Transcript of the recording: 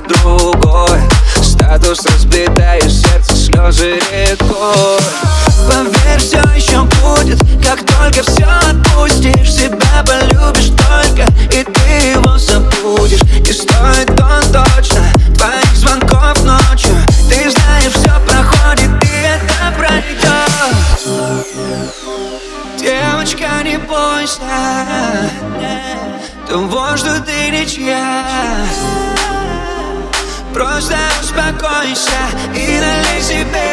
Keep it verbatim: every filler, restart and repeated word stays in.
другой. Статус разбитое сердце, слезы рекой. Поверь, все еще будет, как только все отпустишь. Себя полюбишь только, и ты его забудешь. Не стоит он точно твоих звонков ночью. Ты знаешь, все проходит, и это пройдет. Девочка, не бойся того, что ты ничья. Просто успокойся и налей себе